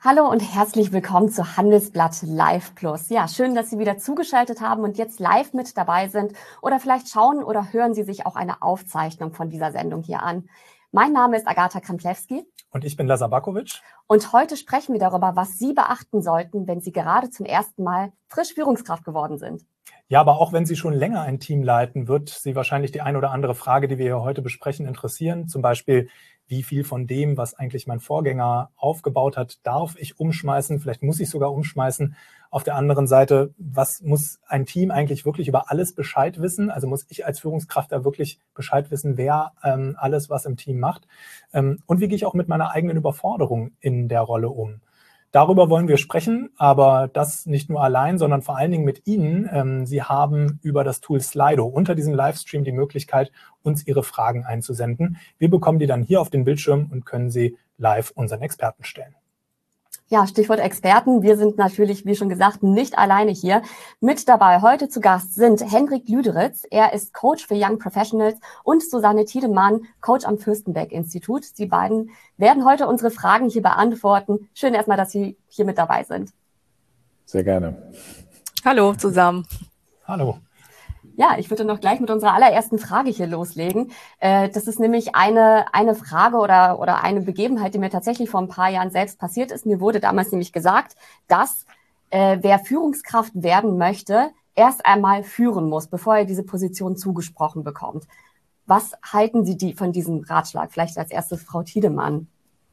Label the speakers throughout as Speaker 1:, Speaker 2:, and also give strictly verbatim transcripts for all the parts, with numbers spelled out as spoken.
Speaker 1: Hallo und herzlich willkommen zu Handelsblatt Live Plus. Ja, schön, dass Sie wieder zugeschaltet haben und jetzt live mit dabei sind. Oder vielleicht schauen oder hören Sie sich auch eine Aufzeichnung von dieser Sendung hier an. Mein Name ist Agatha Kramplewski.
Speaker 2: Und ich bin Lazar Bakovic.
Speaker 1: Und heute sprechen wir darüber, was Sie beachten sollten, wenn Sie gerade zum ersten Mal frisch Führungskraft geworden sind.
Speaker 2: Ja, aber auch wenn Sie schon länger ein Team leiten, wird Sie wahrscheinlich die ein oder andere Frage, die wir hier heute besprechen, interessieren. Zum Beispiel, wie viel von dem, was eigentlich mein Vorgänger aufgebaut hat, darf ich umschmeißen? Vielleicht muss ich sogar umschmeißen. Auf der anderen Seite, was muss ein Team eigentlich wirklich über alles Bescheid wissen? Also muss ich als Führungskraft da wirklich Bescheid wissen, wer ähm, alles was im Team macht? Ähm, und wie gehe ich auch mit meiner eigenen Überforderung in der Rolle um? Darüber wollen wir sprechen, aber das nicht nur allein, sondern vor allen Dingen mit Ihnen. Ähm, Sie haben über das Tool Slido unter diesem Livestream die Möglichkeit, uns Ihre Fragen einzusenden. Wir bekommen die dann hier auf den Bildschirm und können sie live unseren Experten stellen.
Speaker 1: Ja, Stichwort Experten. Wir sind natürlich, wie schon gesagt, nicht alleine hier. Mit dabei heute zu Gast sind Hendrik Lüderitz. Er ist Coach für Young Professionals und Susanne Tiedemann, Coach am Fürstenberg-Institut. Sie beiden werden heute unsere Fragen hier beantworten. Schön erstmal, dass Sie hier mit dabei sind.
Speaker 3: Sehr gerne.
Speaker 4: Hallo zusammen.
Speaker 2: Hallo.
Speaker 1: Ja, ich würde noch gleich mit unserer allerersten Frage hier loslegen. Das ist nämlich eine, eine Frage oder, oder eine Begebenheit, die mir tatsächlich vor ein paar Jahren selbst passiert ist. Mir wurde damals nämlich gesagt, dass äh, wer Führungskraft werden möchte, erst einmal führen muss, bevor er diese Position zugesprochen bekommt. Was halten Sie die von diesem Ratschlag? Vielleicht als erstes Frau Tiedemann.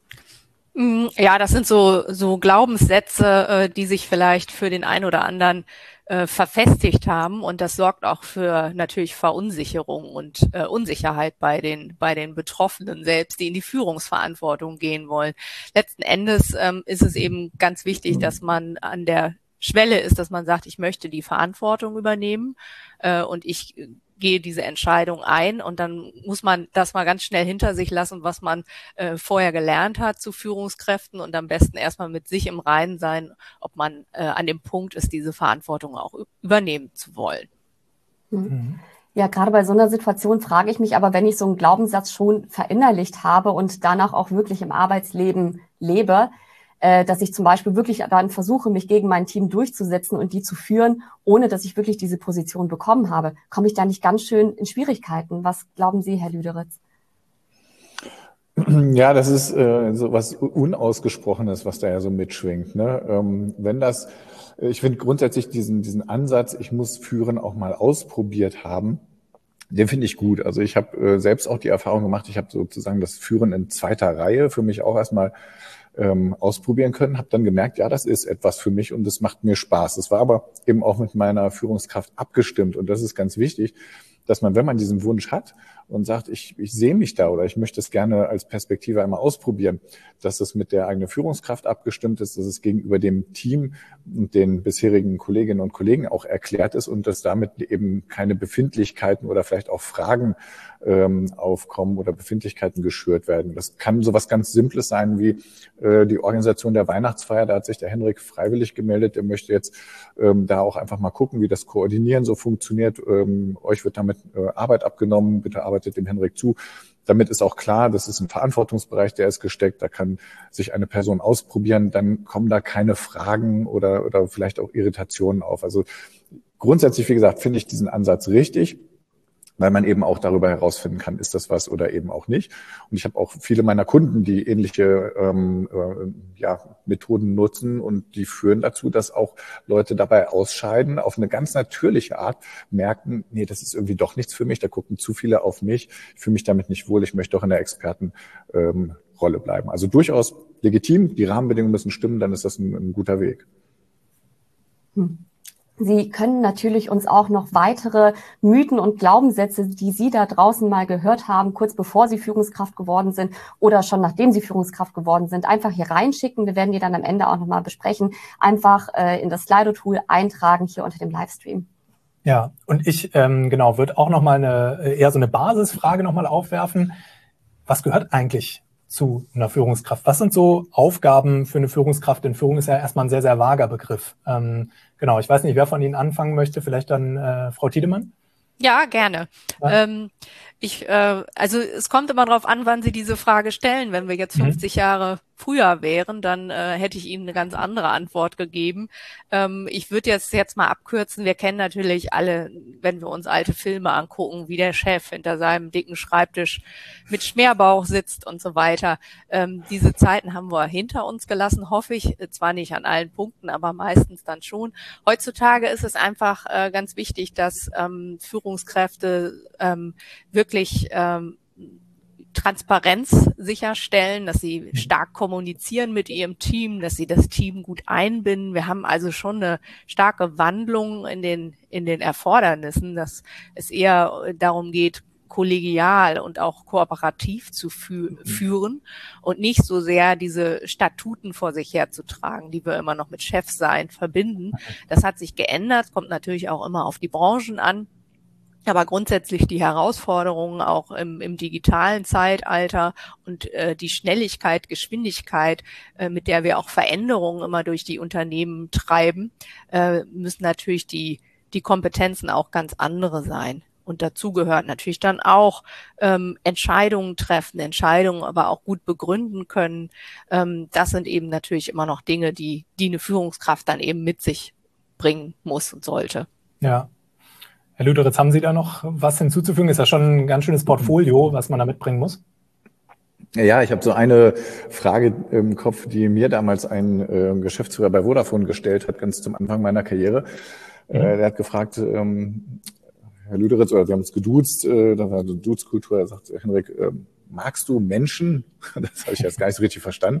Speaker 4: Ja, das sind so, so Glaubenssätze, die sich vielleicht für den einen oder anderen äh, verfestigt haben, und das sorgt auch für natürlich Verunsicherung und äh, Unsicherheit bei den bei den Betroffenen selbst, die in die Führungsverantwortung gehen wollen. Letzten Endes ähm, ist es eben ganz wichtig, dass man an der Schwelle ist, dass man sagt, ich möchte die Verantwortung übernehmen äh, und ich gehe diese Entscheidung ein, und dann muss man das mal ganz schnell hinter sich lassen, was man äh, vorher gelernt hat zu Führungskräften, und am besten erstmal mit sich im Reinen sein, ob man äh, an dem Punkt ist, diese Verantwortung auch übernehmen zu wollen.
Speaker 1: Mhm. Ja, gerade bei so einer Situation frage ich mich aber, wenn ich so einen Glaubenssatz schon verinnerlicht habe und danach auch wirklich im Arbeitsleben lebe, dass ich zum Beispiel wirklich dann versuche, mich gegen mein Team durchzusetzen und die zu führen, ohne dass ich wirklich diese Position bekommen habe, komme ich da nicht ganz schön in Schwierigkeiten? Was glauben Sie, Herr Lüderitz?
Speaker 3: Ja, das ist äh, so was Unausgesprochenes, was da ja so mitschwingt. Ne? Ähm, wenn das, ich finde grundsätzlich diesen diesen Ansatz, ich muss führen, auch mal ausprobiert haben. Den finde ich gut. Also ich habe äh, selbst auch die Erfahrung gemacht, ich habe sozusagen das Führen in zweiter Reihe für mich auch erstmal ähm, ausprobieren können, habe dann gemerkt, ja, das ist etwas für mich und das macht mir Spaß. Das war aber eben auch mit meiner Führungskraft abgestimmt, und das ist ganz wichtig, dass man, wenn man diesen Wunsch hat und sagt, ich, ich sehe mich da oder ich möchte es gerne als Perspektive einmal ausprobieren, dass es mit der eigenen Führungskraft abgestimmt ist, dass es gegenüber dem Team und den bisherigen Kolleginnen und Kollegen auch erklärt ist und dass damit eben keine Befindlichkeiten oder vielleicht auch Fragen ähm, aufkommen oder Befindlichkeiten geschürt werden. Das kann sowas ganz Simples sein wie äh, die Organisation der Weihnachtsfeier. Da hat sich der Hendrik freiwillig gemeldet. Der möchte jetzt ähm, da auch einfach mal gucken, wie das Koordinieren so funktioniert. Ähm, euch wird damit äh, Arbeit abgenommen. Bitte arbeitet dem Hendrik zu. Damit ist auch klar, das ist ein Verantwortungsbereich, der ist gesteckt. Da kann sich eine Person ausprobieren. Dann kommen da keine Fragen oder, oder vielleicht auch Irritationen auf. Also grundsätzlich, wie gesagt, finde ich diesen Ansatz richtig, weil man eben auch darüber herausfinden kann, ist das was oder eben auch nicht. Und ich habe auch viele meiner Kunden, die ähnliche ähm, äh, ja, Methoden nutzen, und die führen dazu, dass auch Leute dabei ausscheiden, auf eine ganz natürliche Art merken, nee, das ist irgendwie doch nichts für mich, da gucken zu viele auf mich, ich fühle mich damit nicht wohl, ich möchte auch in der Expertenrolle ähm, bleiben. Also durchaus legitim, die Rahmenbedingungen müssen stimmen, dann ist das ein, ein guter Weg.
Speaker 1: Hm. Sie können natürlich uns auch noch weitere Mythen und Glaubenssätze, die Sie da draußen mal gehört haben, kurz bevor Sie Führungskraft geworden sind oder schon nachdem Sie Führungskraft geworden sind, einfach hier reinschicken. Wir werden die dann am Ende auch nochmal besprechen. Einfach äh, in das Slido-Tool eintragen hier unter dem Livestream.
Speaker 2: Ja, und ich ähm, genau würde auch nochmal eine eher so eine Basisfrage nochmal aufwerfen. Was gehört eigentlich zu einer Führungskraft? Was sind so Aufgaben für eine Führungskraft? Denn Führung ist ja erstmal ein sehr, sehr vager Begriff. Ähm, genau, ich weiß nicht, wer von Ihnen anfangen möchte. Vielleicht dann äh, Frau Tiedemann?
Speaker 4: Ja, gerne. Ja. Ähm, ich, äh, also es kommt immer darauf an, wann Sie diese Frage stellen. Wenn wir jetzt fünfzig mhm. Jahre früher wären, dann äh, hätte ich Ihnen eine ganz andere Antwort gegeben. Ähm, ich würde jetzt jetzt mal abkürzen. Wir kennen natürlich alle, wenn wir uns alte Filme angucken, wie der Chef hinter seinem dicken Schreibtisch mit Schmerbauch sitzt und so weiter. Ähm, diese Zeiten haben wir hinter uns gelassen, hoffe ich. Zwar nicht an allen Punkten, aber meistens dann schon. Heutzutage ist es einfach äh, ganz wichtig, dass ähm, Führungskräfte ähm, wirklich ähm, Transparenz sicherstellen, dass sie stark kommunizieren mit ihrem Team, dass sie das Team gut einbinden. Wir haben also schon eine starke Wandlung in den, in den Erfordernissen, dass es eher darum geht, kollegial und auch kooperativ zu fü- führen und nicht so sehr diese Statuten vor sich herzutragen, die wir immer noch mit Chefsein verbinden. Das hat sich geändert, kommt natürlich auch immer auf die Branchen an. Aber grundsätzlich die Herausforderungen auch im, im digitalen Zeitalter und äh, die Schnelligkeit, Geschwindigkeit, äh, mit der wir auch Veränderungen immer durch die Unternehmen treiben, äh, müssen natürlich die, die Kompetenzen auch ganz andere sein. Und dazu gehört natürlich dann auch ähm, Entscheidungen treffen, Entscheidungen aber auch gut begründen können. Ähm, das sind eben natürlich immer noch Dinge, die, die eine Führungskraft dann eben mit sich bringen muss und sollte.
Speaker 2: Ja. Herr Lüderitz, haben Sie da noch was hinzuzufügen? Ist ja schon ein ganz schönes Portfolio, was man da mitbringen muss.
Speaker 3: Ja, ich habe so eine Frage im Kopf, die mir damals ein äh, Geschäftsführer bei Vodafone gestellt hat, ganz zum Anfang meiner Karriere. Mhm. Äh, der hat gefragt, ähm, Herr Lüderitz, oder wir haben uns geduzt, äh, da war so eine Duzkultur, er sagt, Henrik, äh, magst du Menschen? Das habe ich jetzt gar nicht so richtig verstanden.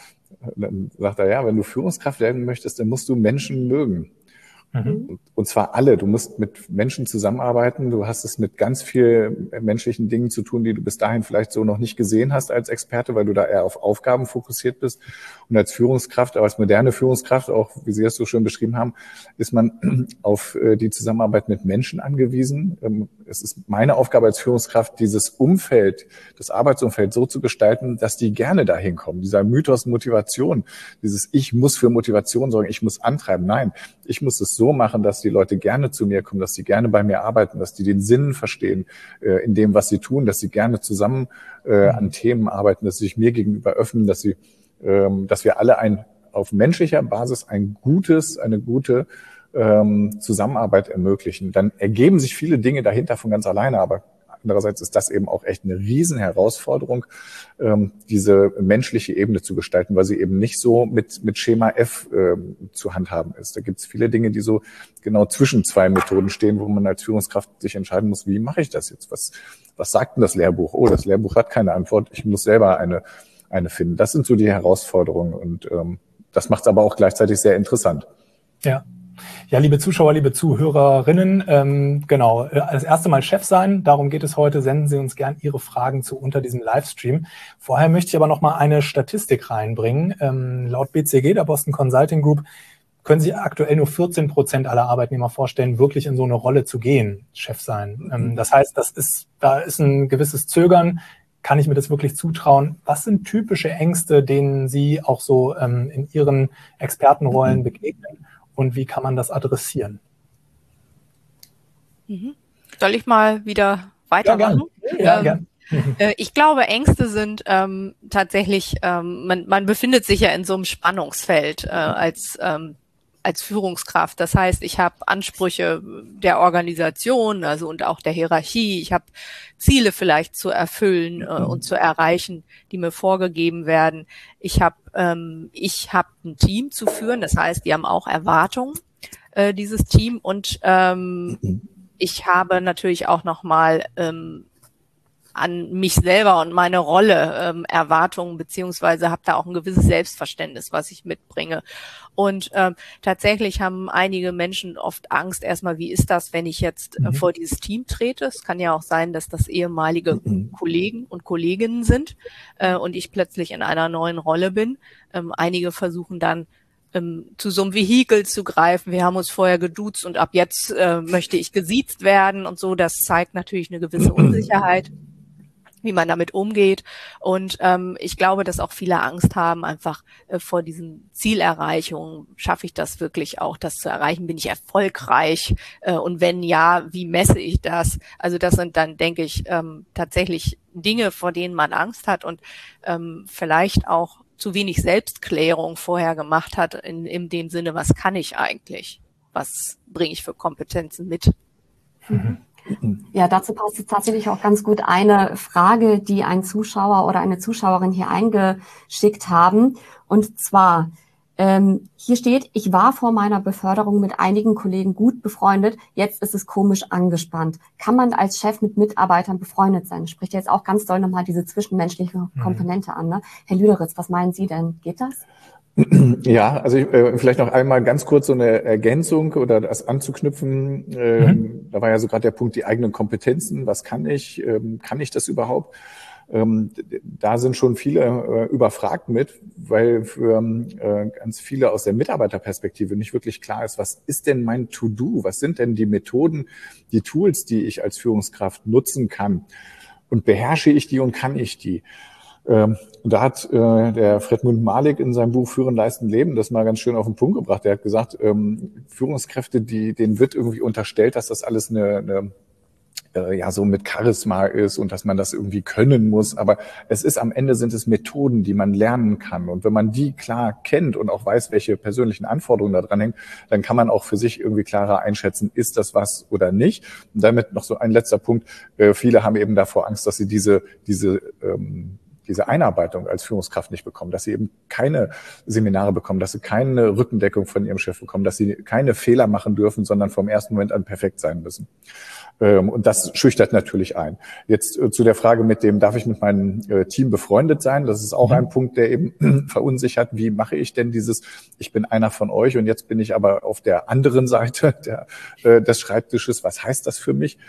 Speaker 3: Dann sagt er, ja, wenn du Führungskraft werden möchtest, dann musst du Menschen mögen. Mhm. Und zwar alle. Du musst mit Menschen zusammenarbeiten. Du hast es mit ganz viel menschlichen Dingen zu tun, die du bis dahin vielleicht so noch nicht gesehen hast als Experte, weil du da eher auf Aufgaben fokussiert bist. Und als Führungskraft, aber als moderne Führungskraft, auch wie Sie das so schön beschrieben haben, ist man auf die Zusammenarbeit mit Menschen angewiesen. Es ist meine Aufgabe als Führungskraft, dieses Umfeld, das Arbeitsumfeld so zu gestalten, dass die gerne dahin kommen. Dieser Mythos Motivation, dieses Ich muss für Motivation sorgen, ich muss antreiben. Nein, ich muss es so machen, dass die Leute gerne zu mir kommen, dass sie gerne bei mir arbeiten, dass die den Sinn verstehen äh, in dem, was sie tun, dass sie gerne zusammen äh, an Themen arbeiten, dass sie sich mir gegenüber öffnen, dass sie, ähm, dass wir alle ein auf menschlicher Basis ein gutes, eine gute ähm, Zusammenarbeit ermöglichen. Dann ergeben sich viele Dinge dahinter von ganz alleine, aber andererseits ist das eben auch echt eine Riesenherausforderung, ähm, diese menschliche Ebene zu gestalten, weil sie eben nicht so mit mit Schema F ähm, zu handhaben ist. Da gibt es viele Dinge, die so genau zwischen zwei Methoden stehen, wo man als Führungskraft sich entscheiden muss, wie mache ich das jetzt? Was was sagt denn das Lehrbuch? Oh, das Lehrbuch hat keine Antwort. Ich muss selber eine eine finden. Das sind so die Herausforderungen und ähm, das macht es aber auch gleichzeitig sehr interessant.
Speaker 2: Ja. Ja, liebe Zuschauer, liebe Zuhörerinnen, ähm, genau, das erste Mal Chef sein, darum geht es heute. Senden Sie uns gern Ihre Fragen zu unter diesem Livestream. Vorher möchte ich aber noch mal eine Statistik reinbringen. Ähm, laut B C G, der Boston Consulting Group, können sich aktuell nur vierzehn Prozent aller Arbeitnehmer vorstellen, wirklich in so eine Rolle zu gehen, Chef sein. Ähm, das heißt, das ist, da ist ein gewisses Zögern. Kann ich mir das wirklich zutrauen? Was sind typische Ängste, denen Sie auch so ähm, in Ihren Expertenrollen begegnen? Und wie kann man das adressieren?
Speaker 4: Soll ich mal wieder weitermachen?
Speaker 2: Ja, gern. Ja,
Speaker 4: ähm, gern. Ich glaube, Ängste sind ähm, tatsächlich, ähm, man, man befindet sich ja in so einem Spannungsfeld äh, als ähm, als Führungskraft. Das heißt, ich habe Ansprüche der Organisation, also und auch der Hierarchie. Ich habe Ziele vielleicht zu erfüllen äh, und zu erreichen, die mir vorgegeben werden. Ich habe ähm, ich habe ein Team zu führen. Das heißt, die haben auch Erwartungen, äh, dieses Team. Und ähm, ich habe natürlich auch nochmal ähm, an mich selber und meine Rolle ähm, Erwartungen, beziehungsweise habe da auch ein gewisses Selbstverständnis, was ich mitbringe. Und ähm, tatsächlich haben einige Menschen oft Angst, erstmal, wie ist das, wenn ich jetzt äh, vor dieses Team trete? Es kann ja auch sein, dass das ehemalige mhm. Kollegen und Kolleginnen sind äh, und ich plötzlich in einer neuen Rolle bin. Ähm, einige versuchen dann, ähm, zu so einem Vehikel zu greifen. Wir haben uns vorher geduzt und ab jetzt äh, möchte ich gesiezt werden und so. Das zeigt natürlich eine gewisse Unsicherheit, wie man damit umgeht. Und ähm, ich glaube, dass auch viele Angst haben, einfach äh, vor diesen Zielerreichungen. Schaffe ich das wirklich auch, das zu erreichen? Bin ich erfolgreich? Äh, und wenn ja, wie messe ich das? Also das sind dann, denke ich, ähm, tatsächlich Dinge, vor denen man Angst hat und ähm, vielleicht auch zu wenig Selbstklärung vorher gemacht hat, in, in dem Sinne, was kann ich eigentlich? Was bringe ich für Kompetenzen mit?
Speaker 1: Mhm. Ja, dazu passt jetzt tatsächlich auch ganz gut eine Frage, die ein Zuschauer oder eine Zuschauerin hier eingeschickt haben. Und zwar, ähm, hier steht, ich war vor meiner Beförderung mit einigen Kollegen gut befreundet, jetzt ist es komisch angespannt. Kann man als Chef mit Mitarbeitern befreundet sein? Spricht jetzt auch ganz doll nochmal diese zwischenmenschliche Komponente mhm. an. Ne? Herr Lüderitz, was meinen Sie denn? Geht das?
Speaker 3: Ja, also ich, äh, vielleicht noch einmal ganz kurz so eine Ergänzung oder das anzuknüpfen. Ähm, mhm. Da war ja so gerade der Punkt, die eigenen Kompetenzen. Was kann ich? Ähm, kann ich das überhaupt? Ähm, da sind schon viele äh, überfragt mit, weil für äh, ganz viele aus der Mitarbeiterperspektive nicht wirklich klar ist, was ist denn mein To-Do? Was sind denn die Methoden, die Tools, die ich als Führungskraft nutzen kann? Und beherrsche ich die und kann ich die? Und da hat äh, der Fredmund Malik in seinem Buch Führen, Leisten, Leben das mal ganz schön auf den Punkt gebracht. Er hat gesagt, ähm, Führungskräfte, die, denen wird irgendwie unterstellt, dass das alles eine, eine äh, ja so mit Charisma ist und dass man das irgendwie können muss. Aber es ist am Ende sind es Methoden, die man lernen kann. Und wenn man die klar kennt und auch weiß, welche persönlichen Anforderungen da dran hängen, dann kann man auch für sich irgendwie klarer einschätzen, ist das was oder nicht. Und damit noch so ein letzter Punkt. Äh, viele haben eben davor Angst, dass sie diese, diese ähm, diese Einarbeitung als Führungskraft nicht bekommen, dass sie eben keine Seminare bekommen, dass sie keine Rückendeckung von ihrem Chef bekommen, dass sie keine Fehler machen dürfen, sondern vom ersten Moment an perfekt sein müssen. Und das schüchtert natürlich ein. Jetzt zu der Frage mit dem, darf ich mit meinem Team befreundet sein? Das ist auch ein Punkt, der eben verunsichert. Wie mache ich denn dieses, ich bin einer von euch und jetzt bin ich aber auf der anderen Seite der, des Schreibtisches. Was heißt das für mich?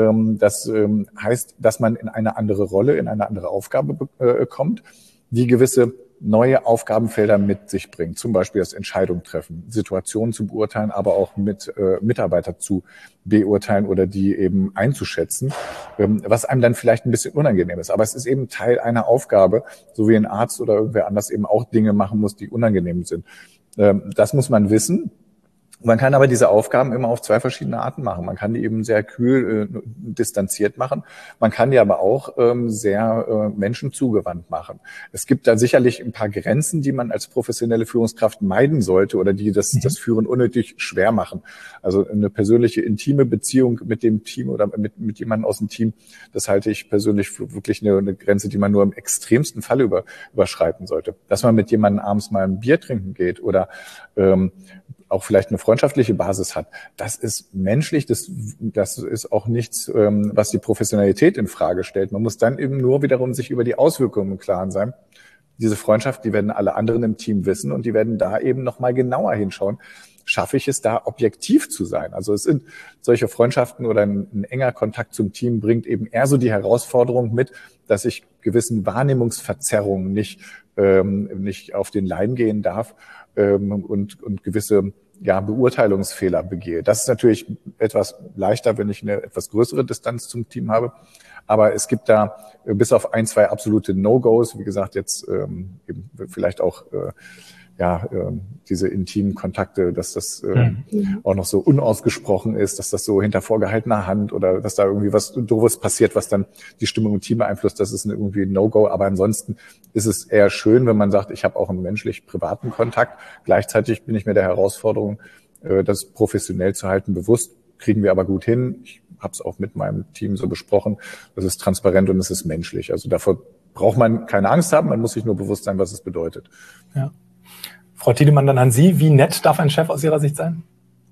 Speaker 3: Das heißt, dass man in eine andere Rolle, in eine andere Aufgabe kommt, die gewisse neue Aufgabenfelder mit sich bringt, zum Beispiel das Entscheidung treffen, Situationen zu beurteilen, aber auch mit äh, Mitarbeiter zu beurteilen oder die eben einzuschätzen, ähm, was einem dann vielleicht ein bisschen unangenehm ist. Aber es ist eben Teil einer Aufgabe, so wie ein Arzt oder irgendwer anders eben auch Dinge machen muss, die unangenehm sind. Ähm, das muss man wissen. Man kann aber diese Aufgaben immer auf zwei verschiedene Arten machen. Man kann die eben sehr kühl, äh, distanziert machen. Man kann die aber auch ähm, sehr äh, menschenzugewandt machen. Es gibt da sicherlich ein paar Grenzen, die man als professionelle Führungskraft meiden sollte oder die das, mhm. das Führen unnötig schwer machen. Also eine persönliche, intime Beziehung mit dem Team oder mit, mit jemandem aus dem Team, das halte ich persönlich für wirklich eine, eine Grenze, die man nur im extremsten Fall über, überschreiten sollte. Dass man mit jemandem abends mal ein Bier trinken geht oder ähm, auch vielleicht eine freundschaftliche Basis hat, das ist menschlich, das, das ist auch nichts, ähm, was die Professionalität in Frage stellt. Man muss dann eben nur wiederum sich über die Auswirkungen im Klaren sein. Diese Freundschaft, die werden alle anderen im Team wissen und die werden da eben nochmal genauer hinschauen. Schaffe ich es da, objektiv zu sein? Also es sind solche Freundschaften oder ein, ein enger Kontakt zum Team bringt eben eher so die Herausforderung mit, dass ich gewissen Wahrnehmungsverzerrungen nicht, ähm, nicht auf den Leim gehen darf ähm, und, und gewisse ja, Beurteilungsfehler begehe. Das ist natürlich etwas leichter, wenn ich eine etwas größere Distanz zum Team habe. Aber es gibt da äh, bis auf ein, zwei absolute No-Gos, wie gesagt, jetzt ähm, eben vielleicht auch äh, ja, äh, diese intimen Kontakte, dass das äh, mhm. auch noch so unausgesprochen ist, dass das so hinter vorgehaltener Hand oder dass da irgendwie was Doofes passiert, was dann die Stimmung im Team beeinflusst, das ist irgendwie ein No-Go. Aber ansonsten ist es eher schön, wenn man sagt, ich habe auch einen menschlich-privaten Kontakt. Gleichzeitig bin ich mir der Herausforderung, äh, das professionell zu halten, bewusst. Kriegen wir aber gut hin. Ich habe es auch mit meinem Team so besprochen. Das ist transparent und es ist menschlich. Also davor braucht man keine Angst haben, man muss sich nur bewusst sein, was es bedeutet.
Speaker 2: Ja. Frau Tiedemann, dann an Sie. Wie nett darf ein Chef aus Ihrer Sicht sein?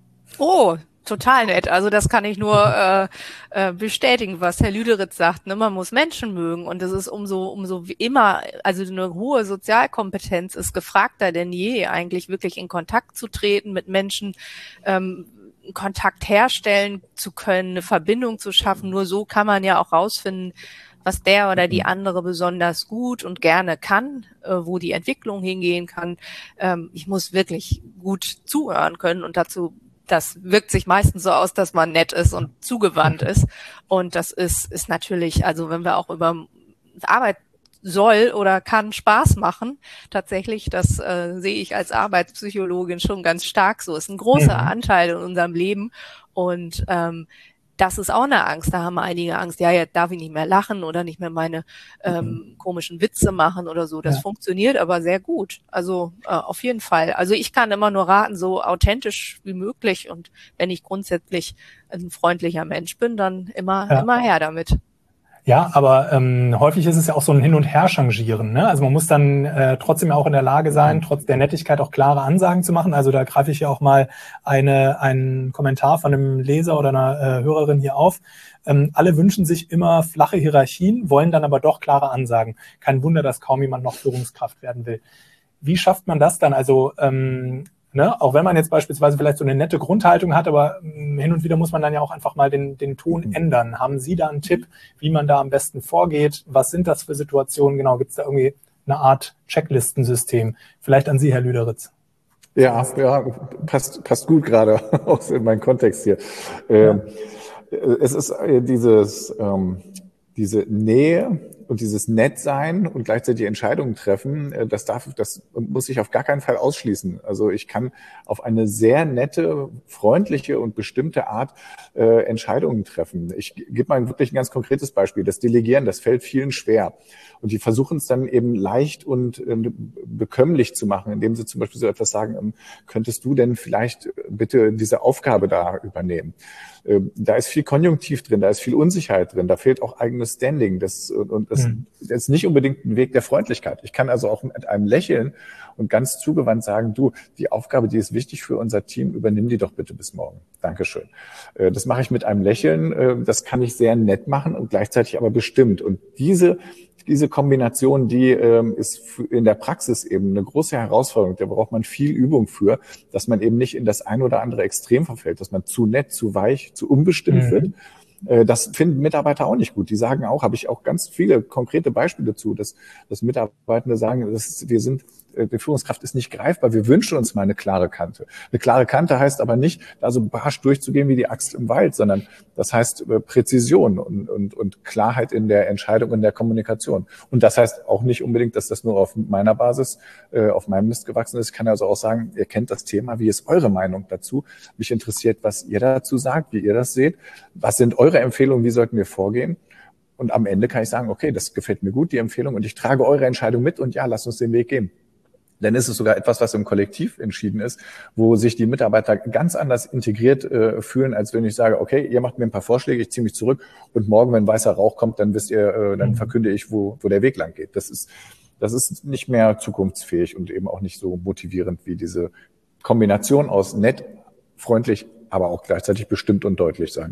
Speaker 4: Oh, total nett. Also das kann ich nur äh, äh, bestätigen, was Herr Lüderitz sagt. Ne? Man muss Menschen mögen und das ist umso umso wie immer, also eine hohe Sozialkompetenz ist gefragter denn je, eigentlich wirklich in Kontakt zu treten mit Menschen, ähm, Kontakt herstellen zu können, eine Verbindung zu schaffen. Nur so kann man ja auch rausfinden, was der oder die andere besonders gut und gerne kann, äh, wo die Entwicklung hingehen kann. Ähm, ich muss wirklich gut zuhören können und dazu, das wirkt sich meistens so aus, dass man nett ist und zugewandt ist. Und das ist, ist natürlich, also wenn wir auch über Arbeit soll oder kann Spaß machen, tatsächlich, das äh, sehe ich als Arbeitspsychologin schon ganz stark so. Ist ein großer Anteil in unserem Leben und ähm, das ist auch eine Angst. Da haben einige Angst, ja, jetzt darf ich nicht mehr lachen oder nicht mehr meine ähm, mhm. komischen Witze machen oder so. Das ja. funktioniert aber sehr gut. Also äh, auf jeden Fall. Also ich kann immer nur raten, so authentisch wie möglich. Und wenn ich grundsätzlich ein freundlicher Mensch bin, dann immer, ja. immer her damit.
Speaker 2: Ja, aber ähm, häufig ist es ja auch so ein Hin- und Her-Changieren. Ne? Also man muss dann äh, trotzdem auch in der Lage sein, trotz der Nettigkeit auch klare Ansagen zu machen. Also da greife ich ja auch mal eine, einen Kommentar von einem Leser oder einer äh, Hörerin hier auf. Ähm, alle wünschen sich immer flache Hierarchien, wollen dann aber doch klare Ansagen. Kein Wunder, dass kaum jemand noch Führungskraft werden will. Wie schafft man das dann? Also ähm, Ne? Auch wenn man jetzt beispielsweise vielleicht so eine nette Grundhaltung hat, aber mh, hin und wieder muss man dann ja auch einfach mal den, den Ton mhm. ändern. Haben Sie da einen Tipp, wie man da am besten vorgeht? Was sind das für Situationen? Genau, gibt es da irgendwie eine Art Checklistensystem? Vielleicht an Sie, Herr Lüderitz.
Speaker 3: Ja, ja, passt, passt gut gerade aus in meinen Kontext hier. Ähm, ja. Es ist äh, dieses, ähm, diese Nähe und dieses Nettsein und gleichzeitig Entscheidungen treffen, das darf, das muss ich auf gar keinen Fall ausschließen. Also ich kann auf eine sehr nette, freundliche und bestimmte Art äh, Entscheidungen treffen. Ich gebe mal wirklich ein ganz konkretes Beispiel. Das Delegieren, das fällt vielen schwer. Und die versuchen es dann eben leicht und äh, bekömmlich zu machen, indem sie zum Beispiel so etwas sagen, ähm, könntest du denn vielleicht bitte diese Aufgabe da übernehmen? Äh, da ist viel Konjunktiv drin, da ist viel Unsicherheit drin, da fehlt auch eigenes Standing. Das, und das, mhm. das ist nicht unbedingt ein Weg der Freundlichkeit. Ich kann also auch mit einem Lächeln und ganz zugewandt sagen, du, die Aufgabe, die ist wichtig für unser Team, übernimm die doch bitte bis morgen. Dankeschön. Äh, das mache ich mit einem Lächeln, äh, das kann ich sehr nett machen und gleichzeitig aber bestimmt. Und diese Diese Kombination, die ähm, ist in der Praxis eben eine große Herausforderung. Da braucht man viel Übung für, dass man eben nicht in das ein oder andere Extrem verfällt, dass man zu nett, zu weich, zu unbestimmt mhm. wird. Äh, das finden Mitarbeiter auch nicht gut. Die sagen auch, habe ich auch ganz viele konkrete Beispiele zu, dass, dass Mitarbeitende sagen, dass wir sind, die Führungskraft ist nicht greifbar. Wir wünschen uns mal eine klare Kante. Eine klare Kante heißt aber nicht, da so barsch durchzugehen wie die Axt im Wald, sondern das heißt Präzision und, und, und Klarheit in der Entscheidung, in der Kommunikation. Und das heißt auch nicht unbedingt, dass das nur auf meiner Basis, äh, auf meinem Mist gewachsen ist. Ich kann also auch sagen, ihr kennt das Thema. Wie ist eure Meinung dazu? Mich interessiert, was ihr dazu sagt, wie ihr das seht. Was sind eure Empfehlungen? Wie sollten wir vorgehen? Und am Ende kann ich sagen, okay, das gefällt mir gut, die Empfehlung, und ich trage eure Entscheidung mit und ja, lasst uns den Weg gehen. Dann ist es sogar etwas, was im Kollektiv entschieden ist, wo sich die Mitarbeiter ganz anders integriert äh, fühlen, als wenn ich sage, okay, ihr macht mir ein paar Vorschläge, ich ziehe mich zurück und morgen, wenn weißer Rauch kommt, dann wisst ihr, äh, dann verkünde ich, wo, wo der Weg lang geht. Das ist, das ist nicht mehr zukunftsfähig und eben auch nicht so motivierend wie diese Kombination aus nett, freundlich, aber auch gleichzeitig bestimmt und deutlich sein.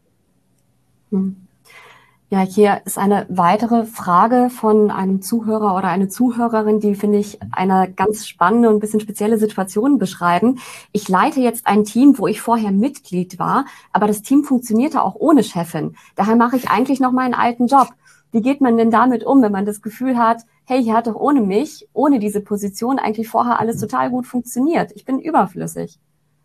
Speaker 1: Hm. Ja, hier ist eine weitere Frage von einem Zuhörer oder eine Zuhörerin, die, finde ich, eine ganz spannende und ein bisschen spezielle Situation beschreiben. Ich leite jetzt ein Team, wo ich vorher Mitglied war, aber das Team funktionierte auch ohne Chefin. Daher mache ich eigentlich noch meinen alten Job. Wie geht man denn damit um, wenn man das Gefühl hat, hey, hier hat doch ohne mich, ohne diese Position eigentlich vorher alles total gut funktioniert. Ich bin überflüssig.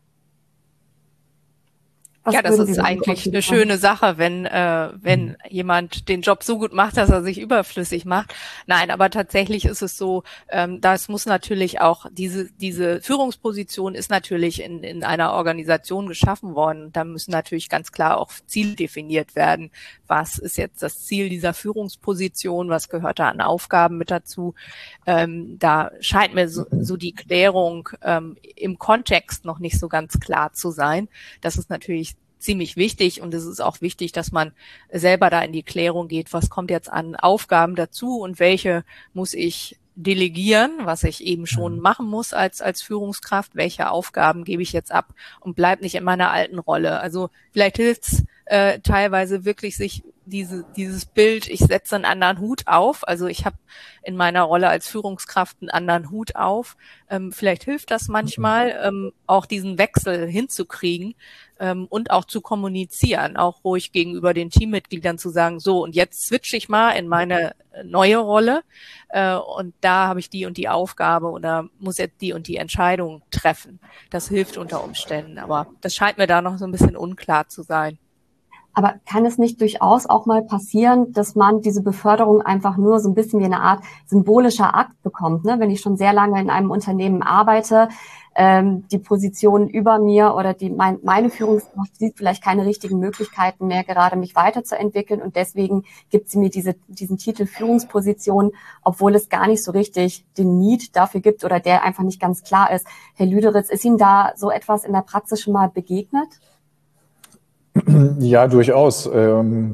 Speaker 4: Was ja, das ist eigentlich eine schöne Sache, wenn äh, wenn mhm. jemand den Job so gut macht, dass er sich überflüssig macht. Nein, aber tatsächlich ist es so, ähm, das muss natürlich auch, diese diese Führungsposition ist natürlich in in einer Organisation geschaffen worden. Da müssen natürlich ganz klar auch Ziele definiert werden. Was ist jetzt das Ziel dieser Führungsposition? Was gehört da an Aufgaben mit dazu? Ähm, da scheint mir so, so die Klärung ähm, im Kontext noch nicht so ganz klar zu sein. Das ist natürlich ziemlich wichtig und es ist auch wichtig, dass man selber da in die Klärung geht, was kommt jetzt an Aufgaben dazu und welche muss ich delegieren, was ich eben schon machen muss als als Führungskraft, welche Aufgaben gebe ich jetzt ab und bleib nicht in meiner alten Rolle. Also vielleicht hilft's äh, teilweise wirklich, sich diese dieses Bild, ich setze einen anderen Hut auf, also ich habe in meiner Rolle als Führungskraft einen anderen Hut auf. Ähm, vielleicht hilft das manchmal, ähm, auch diesen Wechsel hinzukriegen ähm, und auch zu kommunizieren, auch ruhig gegenüber den Teammitgliedern zu sagen, so und jetzt switche ich mal in meine neue Rolle äh, und da habe ich die und die Aufgabe oder muss jetzt die und die Entscheidung treffen. Das hilft unter Umständen, aber das scheint mir da noch so ein bisschen unklar zu sein.
Speaker 1: Aber kann es nicht durchaus auch mal passieren, dass man diese Beförderung einfach nur so ein bisschen wie eine Art symbolischer Akt bekommt, ne? Wenn ich schon sehr lange in einem Unternehmen arbeite, ähm, die Position über mir oder die mein, meine Führungskraft sieht vielleicht keine richtigen Möglichkeiten mehr, gerade mich weiterzuentwickeln, und deswegen gibt sie mir diese, diesen Titel Führungsposition, obwohl es gar nicht so richtig den Need dafür gibt oder der einfach nicht ganz klar ist. Herr Lüderitz, ist Ihnen da so etwas in der Praxis schon mal begegnet?
Speaker 3: Ja, durchaus. Ähm,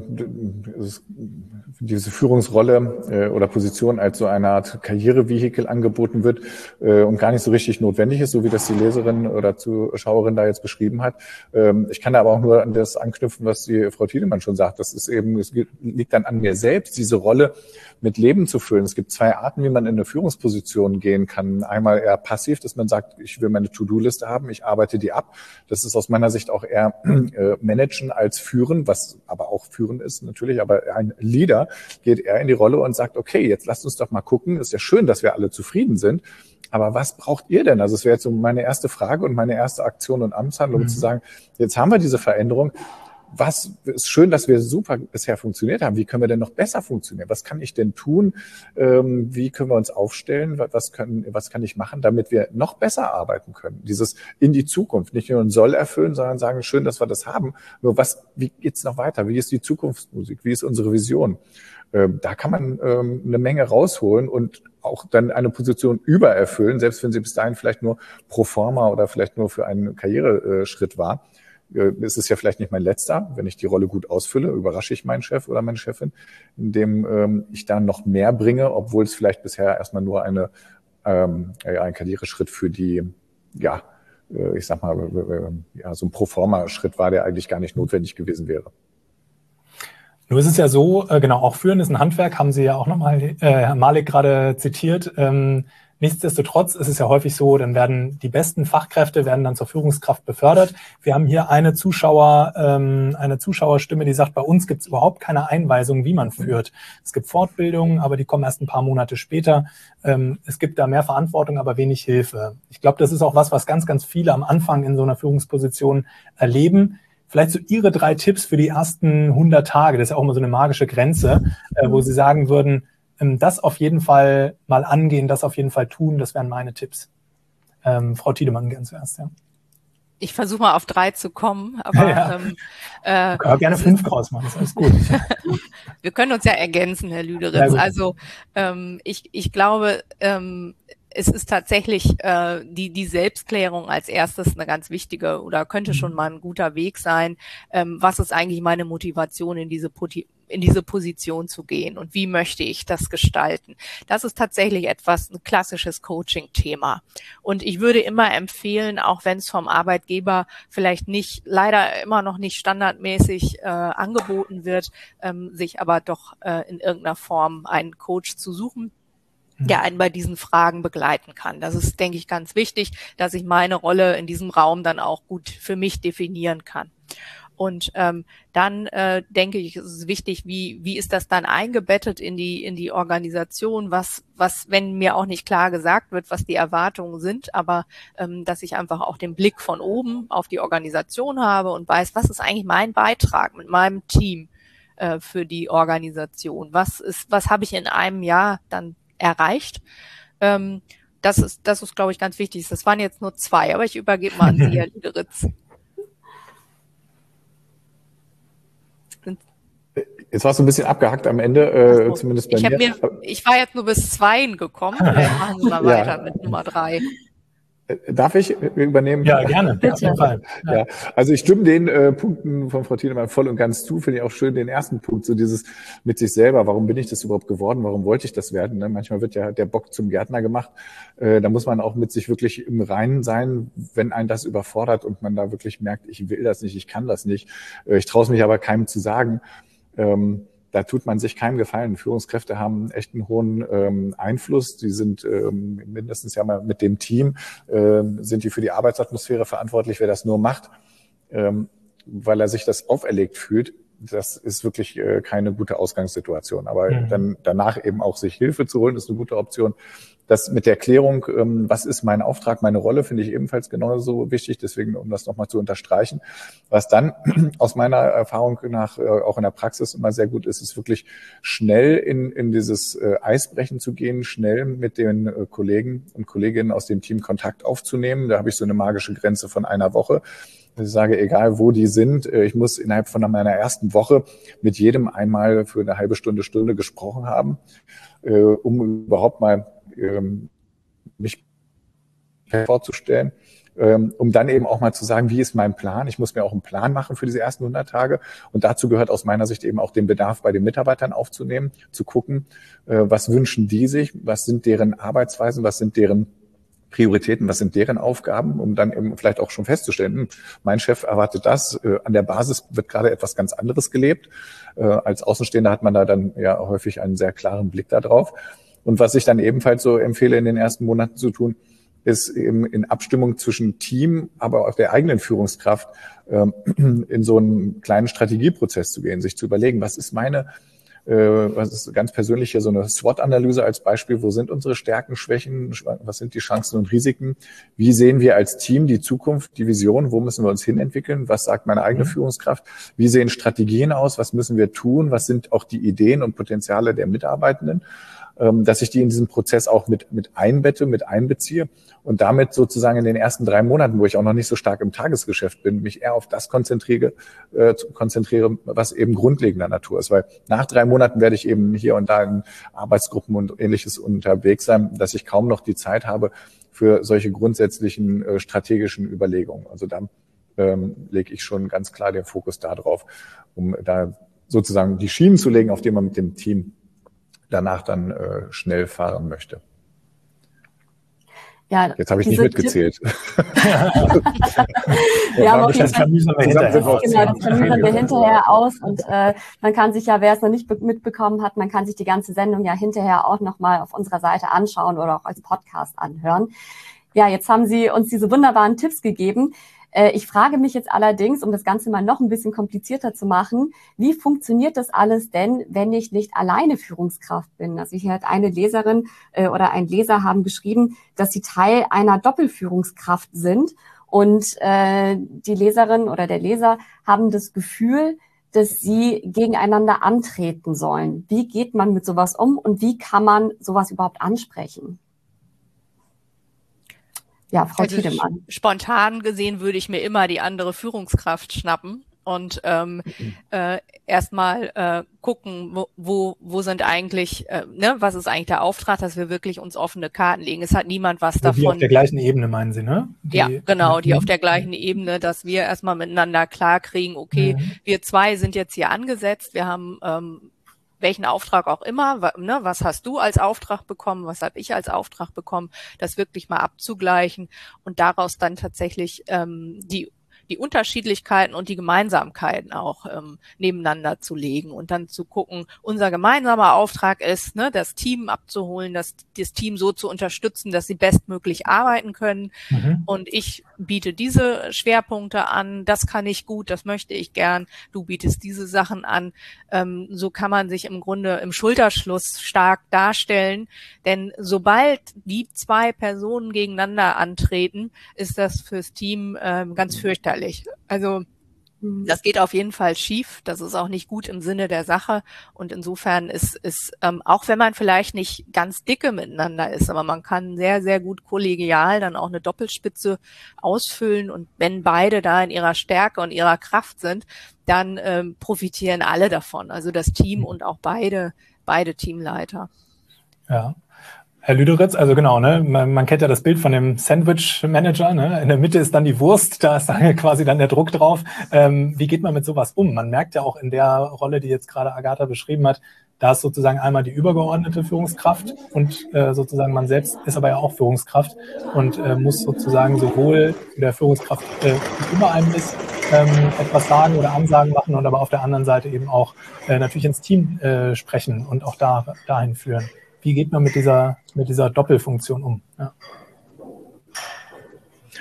Speaker 3: diese Führungsrolle äh, oder Position als so eine Art Karrierevehikel angeboten wird äh, und gar nicht so richtig notwendig ist, so wie das die Leserin oder Zuschauerin da jetzt beschrieben hat. Ähm, ich kann aber auch nur an das anknüpfen, was die Frau Tiedemann schon sagt. Das ist eben, es liegt dann an mir selbst, diese Rolle mit Leben zu füllen. Es gibt zwei Arten, wie man in eine Führungsposition gehen kann. Einmal eher passiv, dass man sagt, ich will meine To-Do-Liste haben, ich arbeite die ab. Das ist aus meiner Sicht auch eher äh, managen als führen, was aber auch führen ist natürlich. Aber ein Leader geht eher in die Rolle und sagt, okay, jetzt lasst uns doch mal gucken. Ist ja schön, dass wir alle zufrieden sind. Aber was braucht ihr denn? Also es wäre jetzt so meine erste Frage und meine erste Aktion und Amtshandlung, mhm. zu sagen, jetzt haben wir diese Veränderung. Was ist schön, dass wir super bisher funktioniert haben. Wie können wir denn noch besser funktionieren? Was kann ich denn tun? Ähm, wie können wir uns aufstellen? Was können, was kann ich machen, damit wir noch besser arbeiten können? Dieses in die Zukunft, nicht nur ein Soll erfüllen, sondern sagen, schön, dass wir das haben. Nur was, wie geht's noch weiter? Wie ist die Zukunftsmusik? Wie ist unsere Vision? Ähm, da kann man ähm, eine Menge rausholen und auch dann eine Position übererfüllen, selbst wenn sie bis dahin vielleicht nur pro forma oder vielleicht nur für einen Karriereschritt war. Es ist ja vielleicht nicht mein letzter. Wenn ich die Rolle gut ausfülle, überrasche ich meinen Chef oder meine Chefin, indem ähm, ich dann noch mehr bringe, obwohl es vielleicht bisher erstmal nur eine, ähm, ein Karriereschritt für die, ja, ich sag mal, äh, ja, so ein Proforma-Schritt war, der eigentlich gar nicht notwendig gewesen wäre.
Speaker 2: Nur ist es ja so, äh, genau, auch Führen ist ein Handwerk, haben Sie ja auch nochmal, äh, Herr Malik gerade zitiert. Ähm, Nichtsdestotrotz ist es ja häufig so, dann werden die besten Fachkräfte werden dann zur Führungskraft befördert. Wir haben hier eine Zuschauer, ähm, eine Zuschauerstimme, die sagt, bei uns gibt es überhaupt keine Einweisung, wie man führt. Es gibt Fortbildungen, aber die kommen erst ein paar Monate später. Ähm, es gibt da mehr Verantwortung, aber wenig Hilfe. Ich glaube, das ist auch was, was ganz, ganz viele am Anfang in so einer Führungsposition erleben. Vielleicht so Ihre drei Tipps für die ersten hundert Tage. Das ist ja auch immer so eine magische Grenze, äh, wo Sie sagen würden, das auf jeden Fall mal angehen, das auf jeden Fall tun, das wären meine Tipps. Ähm, Frau Tiedemann, gern zuerst, ja.
Speaker 4: Ich versuche mal auf drei zu kommen, aber
Speaker 2: ja.
Speaker 4: ähm, äh,
Speaker 2: ich kann gerne fünf draus machen, ist alles gut.
Speaker 4: Wir können uns ja ergänzen, Herr Lüderitz. Also ähm, ich, ich glaube, ähm, es ist tatsächlich äh, die, die Selbstklärung als erstes eine ganz wichtige oder könnte schon mal ein guter Weg sein. Ähm, was ist eigentlich meine Motivation, in diese in diese Position zu gehen und wie möchte ich das gestalten? Das ist tatsächlich etwas, ein klassisches Coaching-Thema. Und ich würde immer empfehlen, auch wenn es vom Arbeitgeber vielleicht nicht, leider immer noch nicht standardmäßig äh, angeboten wird, ähm, sich aber doch äh, in irgendeiner Form einen Coach zu suchen, der einen bei diesen Fragen begleiten kann. Das ist, denke ich, ganz wichtig, dass ich meine Rolle in diesem Raum dann auch gut für mich definieren kann. Und ähm, dann äh, denke ich, ist es wichtig, wie wie ist das dann eingebettet in die in die Organisation, was was wenn mir auch nicht klar gesagt wird, was die Erwartungen sind, aber ähm, dass ich einfach auch den Blick von oben auf die Organisation habe und weiß, was ist eigentlich mein Beitrag mit meinem Team äh, für die Organisation, was ist was habe ich in einem Jahr dann erreicht. Ähm, das ist das ist glaube ich ganz wichtig. Das waren jetzt nur zwei, aber ich übergebe mal an Sie, Herr Lüderitz.
Speaker 3: Jetzt warst du ein bisschen abgehackt am Ende, äh,
Speaker 4: so.
Speaker 3: zumindest bei
Speaker 4: ich
Speaker 3: mir.
Speaker 4: mir. Ich war jetzt nur bis zweien gekommen. Vielleicht machen Sie mal
Speaker 3: ja.
Speaker 4: weiter mit Nummer drei.
Speaker 3: Darf ich übernehmen?
Speaker 2: Ja, gerne.
Speaker 1: Bitte.
Speaker 2: Auf jeden Fall.
Speaker 3: Ja. ja, also ich stimme den äh, Punkten von Frau Tiedemann voll und ganz zu. Finde ich auch schön den ersten Punkt, so dieses mit sich selber. Warum bin ich das überhaupt geworden? Warum wollte ich das werden? Ne? Manchmal wird ja der Bock zum Gärtner gemacht. Äh, da muss man auch mit sich wirklich im Reinen sein, wenn einen das überfordert und man da wirklich merkt, ich will das nicht, ich kann das nicht. Äh, ich traue es mich aber keinem zu sagen. Ähm, Da tut man sich keinen Gefallen. Führungskräfte haben echt einen hohen ähm, Einfluss. Die sind ähm, mindestens ja mal mit dem Team, ähm, sind die für die Arbeitsatmosphäre verantwortlich, wer das nur macht, ähm, weil er sich das auferlegt fühlt. das ist wirklich äh, keine gute Ausgangssituation. Aber
Speaker 2: Mhm.
Speaker 3: dann danach eben auch sich Hilfe zu holen, ist eine gute Option. Das mit der Klärung, ähm, was ist mein Auftrag, meine Rolle, finde ich ebenfalls genauso wichtig. Deswegen, um das nochmal zu unterstreichen. Was dann aus meiner Erfahrung nach äh, auch in der Praxis immer sehr gut ist, ist wirklich schnell in, in dieses äh, Eisbrechen zu gehen, schnell mit den äh, Kollegen und Kolleginnen aus dem Team Kontakt aufzunehmen. Da habe ich so eine magische Grenze von einer Woche. Ich sage, egal wo die sind, äh, ich muss innerhalb von meiner ersten Woche mit jedem einmal für eine halbe Stunde, Stunde gesprochen haben, äh, um überhaupt mal ähm, mich vorzustellen, ähm, um dann eben auch mal zu sagen, wie ist mein Plan? Ich muss mir auch einen Plan machen für diese ersten hundert Tage. Und dazu gehört aus meiner Sicht eben auch den Bedarf bei den Mitarbeitern aufzunehmen, zu gucken, äh, was wünschen die sich, was sind deren Arbeitsweisen, was sind deren Prioritäten, was sind deren Aufgaben, um dann eben vielleicht auch schon festzustellen, hm, mein Chef erwartet das, äh, an der Basis wird gerade etwas ganz anderes gelebt. Äh, als Außenstehender hat man da dann ja häufig einen sehr klaren Blick da drauf. Und was ich dann ebenfalls so empfehle, in den ersten Monaten zu tun, ist eben in Abstimmung zwischen Team, aber auch der eigenen Führungskraft ähm, in so einen kleinen Strategieprozess zu gehen, sich zu überlegen, was ist meine, äh, was ist ganz persönlich hier so eine SWOT-Analyse als Beispiel, wo sind unsere Stärken, Schwächen, was sind die Chancen und Risiken, wie sehen wir als Team die Zukunft, die Vision, wo müssen wir uns hinentwickeln, was sagt meine eigene mhm. Führungskraft, wie sehen Strategien aus, was müssen wir tun, was sind auch die Ideen und Potenziale der Mitarbeitenden, dass ich die in diesen Prozess auch mit, mit einbette, mit einbeziehe und damit sozusagen in den ersten drei Monaten, wo ich auch noch nicht so stark im Tagesgeschäft bin, mich eher auf das konzentriere, äh, konzentriere, was eben grundlegender Natur ist. Weil nach drei Monaten werde ich eben hier und da in Arbeitsgruppen und Ähnliches unterwegs sein, dass ich kaum noch die Zeit habe für solche grundsätzlichen äh, strategischen Überlegungen. Also da ähm, lege ich schon ganz klar den Fokus da drauf, um da sozusagen die Schienen zu legen, auf denen man mit dem Team danach dann äh, schnell fahren möchte.
Speaker 1: Ja,
Speaker 3: jetzt habe ich nicht mitgezählt.
Speaker 1: Ja, aber okay, das Vermögen hinterher, genau, das Vermögen wir hinterher aus und äh, man kann sich ja, wer es noch nicht mitbekommen hat, man kann sich die ganze Sendung ja hinterher auch nochmal auf unserer Seite anschauen oder auch als Podcast anhören. Ja, jetzt haben Sie uns diese wunderbaren Tipps gegeben. Ich frage mich jetzt allerdings, um das Ganze mal noch ein bisschen komplizierter zu machen, wie funktioniert das alles denn, wenn ich nicht alleine Führungskraft bin? Also hier hat eine Leserin äh, oder ein Leser haben geschrieben, dass sie Teil einer Doppelführungskraft sind und äh, die Leserin oder der Leser haben das Gefühl, dass sie gegeneinander antreten sollen. Wie geht man mit sowas um und wie kann man sowas überhaupt ansprechen? Ja, Frau
Speaker 4: also
Speaker 1: Tiedemann.
Speaker 4: Spontan gesehen würde ich mir immer die andere Führungskraft schnappen und ähm, äh, erstmal äh, gucken, wo, wo wo sind eigentlich, äh, ne, was ist eigentlich der Auftrag, dass wir wirklich uns offene Karten legen. Es hat niemand was davon.
Speaker 2: Die auf der gleichen Ebene, meinen Sie, ne?
Speaker 4: Die, ja, genau, die auf der gleichen Ebene, dass wir erstmal miteinander klar kriegen, okay, mhm. wir zwei sind jetzt hier angesetzt, wir haben ähm, welchen Auftrag auch immer, ne, was hast du als Auftrag bekommen, was habe ich als Auftrag bekommen, das wirklich mal abzugleichen und daraus dann tatsächlich ähm, die die Unterschiedlichkeiten und die Gemeinsamkeiten auch ähm, nebeneinander zu legen und dann zu gucken, unser gemeinsamer Auftrag ist, ne, das Team abzuholen, das, das Team so zu unterstützen, dass sie bestmöglich arbeiten können. Mhm. Und ich biete diese Schwerpunkte an, das kann ich gut, das möchte ich gern, du bietest diese Sachen an. Ähm, so kann man sich im Grunde im Schulterschluss stark darstellen, denn sobald die zwei Personen gegeneinander antreten, ist das fürs Team ähm, ganz fürchterlich. Also das geht auf jeden Fall schief. Das ist auch nicht gut im Sinne der Sache. Und insofern ist, ist ähm, auch wenn man vielleicht nicht ganz dicke miteinander ist, aber man kann sehr, sehr gut kollegial dann auch eine Doppelspitze ausfüllen. Und wenn beide da in ihrer Stärke und ihrer Kraft sind, dann ähm, profitieren alle davon. Also das Team und auch beide, beide Teamleiter.
Speaker 2: Ja. Herr Lüderitz, also genau, ne, man, man kennt ja das Bild von dem Sandwich-Manager, ne, in der Mitte ist dann die Wurst, da ist dann quasi dann der Druck drauf. Ähm, wie geht man mit sowas um? Man merkt ja auch in der Rolle, die jetzt gerade Agatha beschrieben hat, da ist sozusagen einmal die übergeordnete Führungskraft und äh, sozusagen man selbst ist aber ja auch Führungskraft und äh, muss sozusagen sowohl der Führungskraft, äh, die über einem ist, ähm, etwas sagen oder Ansagen machen und aber auf der anderen Seite eben auch äh, natürlich ins Team äh, sprechen und auch da dahin führen. Wie geht man mit dieser, mit dieser Doppelfunktion um? Ja.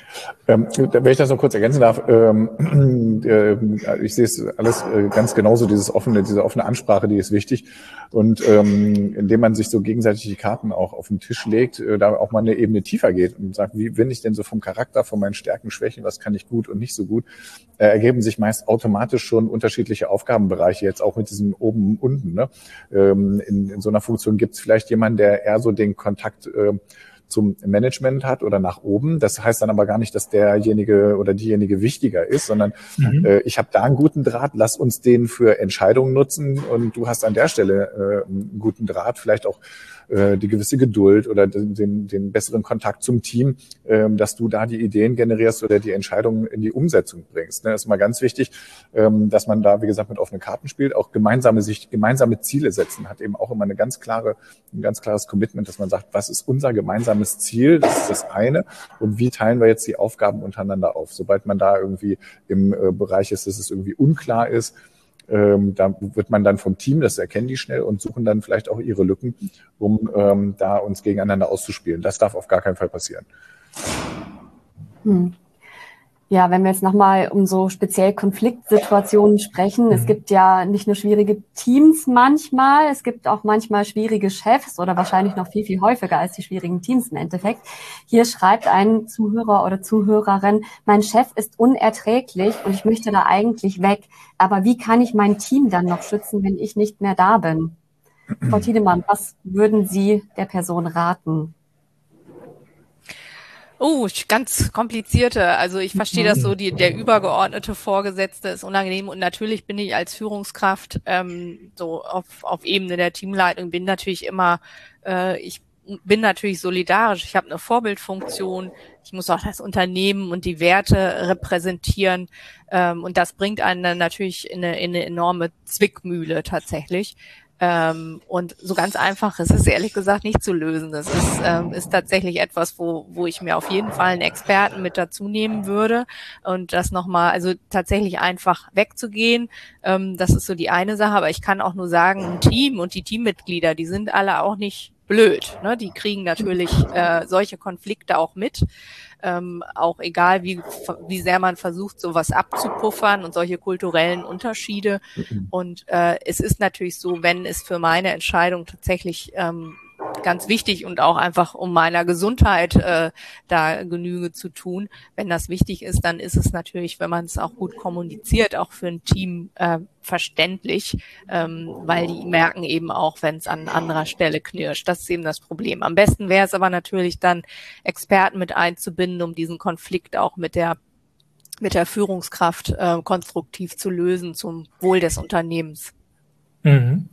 Speaker 3: Ähm, wenn ich das noch kurz ergänzen darf, ähm, äh, ich sehe es alles äh, ganz genauso, dieses offene, diese offene Ansprache, die ist wichtig. Und ähm, indem man sich so gegenseitig die Karten auch auf den Tisch legt, äh, da auch mal eine Ebene tiefer geht und sagt, wie bin ich denn so vom Charakter, von meinen Stärken, Schwächen, was kann ich gut und nicht so gut, äh, ergeben sich meist automatisch schon unterschiedliche Aufgabenbereiche, jetzt auch mit diesem oben und unten. Ne? Ähm, in, in so einer Funktion gibt es vielleicht jemanden, der eher so den Kontakt äh, zum Management hat oder nach oben. Das heißt dann aber gar nicht, dass derjenige oder diejenige wichtiger ist, sondern mhm. äh, ich habe da einen guten Draht, lass uns den für Entscheidungen nutzen und du hast an der Stelle äh, einen guten Draht, vielleicht auch äh, die gewisse Geduld oder den, den besseren Kontakt zum Team, äh, dass du da die Ideen generierst oder die Entscheidungen in die Umsetzung bringst. Ne? Das ist mal ganz wichtig, ähm, dass man da, wie gesagt, mit offenen Karten spielt, auch gemeinsame sich gemeinsame Ziele setzen, hat eben auch immer eine ganz klare, ein ganz klares Commitment, dass man sagt, was ist unser gemeinsames Ziel, das ist das eine, und wie teilen wir jetzt die Aufgaben untereinander auf. Sobald man da irgendwie im äh, Bereich ist, dass es irgendwie unklar ist, ähm, da wird man dann vom Team, das erkennen die schnell und suchen dann vielleicht auch ihre Lücken, um ähm, da uns gegeneinander auszuspielen. Das darf auf gar keinen Fall passieren.
Speaker 1: Hm. Ja, wenn wir jetzt nochmal um so speziell Konfliktsituationen sprechen, mhm. es gibt ja nicht nur schwierige Teams manchmal, es gibt auch manchmal schwierige Chefs oder wahrscheinlich noch viel, viel häufiger als die schwierigen Teams im Endeffekt. Hier schreibt ein Zuhörer oder Zuhörerin, mein Chef ist unerträglich und ich möchte da eigentlich weg. Aber wie kann ich mein Team dann noch schützen, wenn ich nicht mehr da bin? Frau Tiedemann, was würden Sie der Person raten?
Speaker 4: Oh, ganz komplizierte. Also ich verstehe das so, die, der übergeordnete Vorgesetzte ist unangenehm und natürlich bin ich als Führungskraft ähm, so auf, auf Ebene der Teamleitung, bin natürlich immer, äh, ich bin natürlich solidarisch, ich habe eine Vorbildfunktion, ich muss auch das Unternehmen und die Werte repräsentieren ähm, und das bringt einen dann natürlich in eine, in eine enorme Zwickmühle tatsächlich. Ähm, und so ganz einfach ist es ehrlich gesagt nicht zu lösen. Das ist, ähm, ist tatsächlich etwas, wo, wo ich mir auf jeden Fall einen Experten mit dazu nehmen würde und das nochmal, also tatsächlich einfach wegzugehen. Ähm, das ist so die eine Sache, aber ich kann auch nur sagen, ein Team und die Teammitglieder, die sind alle auch nicht blöd, ne? Die kriegen natürlich äh, solche Konflikte auch mit. Ähm, auch egal, wie, wie sehr man versucht, sowas abzupuffern und solche kulturellen Unterschiede. Und äh, es ist natürlich so, wenn es für meine Entscheidung tatsächlich ähm, ganz wichtig und auch einfach um meiner Gesundheit äh, da Genüge zu tun, wenn das wichtig ist, dann ist es natürlich, wenn man es auch gut kommuniziert, auch für ein Team äh, verständlich, ähm, weil die merken eben auch, wenn es an anderer Stelle knirscht. Das ist eben das Problem. Am besten wäre es aber natürlich dann, Experten mit einzubinden, um diesen Konflikt auch mit der mit der Führungskraft äh, konstruktiv zu lösen zum Wohl des Unternehmens.
Speaker 2: Mhm.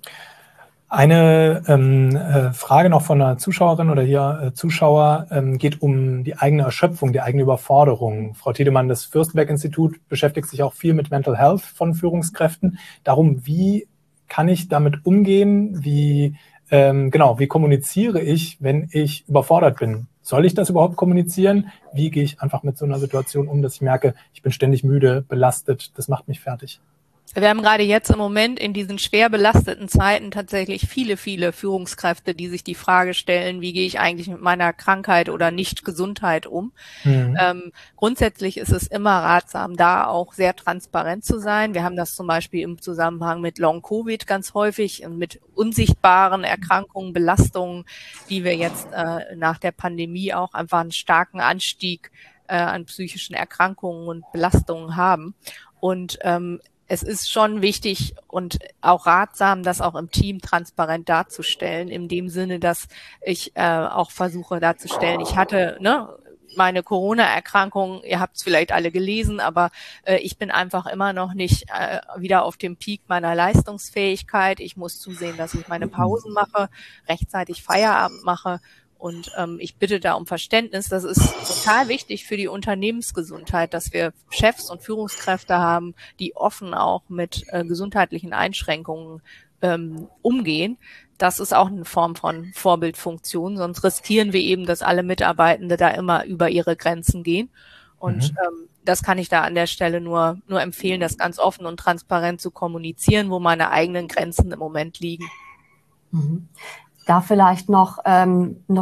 Speaker 2: Eine ähm, äh, Frage noch von einer Zuschauerin oder hier äh, Zuschauer ähm, geht um die eigene Erschöpfung, die eigene Überforderung. Frau Tiedemann, das Fürstenberg-Institut beschäftigt sich auch viel mit Mental Health von Führungskräften. Darum, wie kann ich damit umgehen? Wie ähm, genau, wie kommuniziere ich, wenn ich überfordert bin? Soll ich das überhaupt kommunizieren? Wie gehe ich einfach mit so einer Situation um, dass ich merke, ich bin ständig müde, belastet, das macht mich fertig?
Speaker 4: Wir haben gerade jetzt im Moment in diesen schwer belasteten Zeiten tatsächlich viele, viele Führungskräfte, die sich die Frage stellen, wie gehe ich eigentlich mit meiner Krankheit oder Nicht-Gesundheit um? Mhm. Ähm, grundsätzlich ist es immer ratsam, da auch sehr transparent zu sein. Wir haben das zum Beispiel im Zusammenhang mit Long-Covid ganz häufig und mit unsichtbaren Erkrankungen, Belastungen, die wir jetzt äh, nach der Pandemie auch einfach einen starken Anstieg äh, an psychischen Erkrankungen und Belastungen haben. Und ähm, es ist schon wichtig und auch ratsam, das auch im Team transparent darzustellen, in dem Sinne, dass ich äh, auch versuche darzustellen, ich hatte ne, meine Corona-Erkrankung, ihr habt es vielleicht alle gelesen, aber äh, ich bin einfach immer noch nicht äh, wieder auf dem Peak meiner Leistungsfähigkeit. Ich muss zusehen, dass ich meine Pausen mache, rechtzeitig Feierabend mache. Und ähm, ich bitte da um Verständnis. Das ist total wichtig für die Unternehmensgesundheit, dass wir Chefs und Führungskräfte haben, die offen auch mit äh, gesundheitlichen Einschränkungen ähm, umgehen. Das ist auch eine Form von Vorbildfunktion. Sonst riskieren wir eben, dass alle Mitarbeitende da immer über ihre Grenzen gehen. Und mhm. ähm, das kann ich da an der Stelle nur nur empfehlen, das ganz offen und transparent zu kommunizieren, wo meine eigenen Grenzen im Moment liegen.
Speaker 1: Mhm. Da vielleicht noch, ähm, noch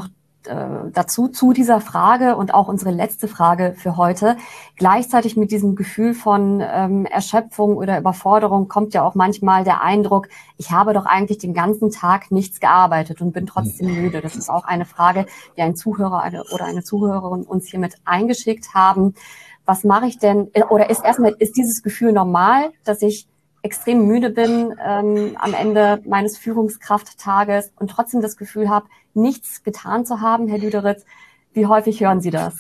Speaker 1: äh, dazu, zu dieser Frage und auch unsere letzte Frage für heute. Gleichzeitig mit diesem Gefühl von ähm, Erschöpfung oder Überforderung kommt ja auch manchmal der Eindruck, ich habe doch eigentlich den ganzen Tag nichts gearbeitet und bin trotzdem müde. Das ist auch eine Frage, die ein Zuhörer eine, oder eine Zuhörerin uns hiermit eingeschickt haben. Was mache ich denn, oder ist erstmal, ist dieses Gefühl normal, dass ich extrem müde bin ähm, am Ende meines Führungskrafttages und trotzdem das Gefühl habe, nichts getan zu haben, Herr Lüderitz? Wie häufig hören Sie das?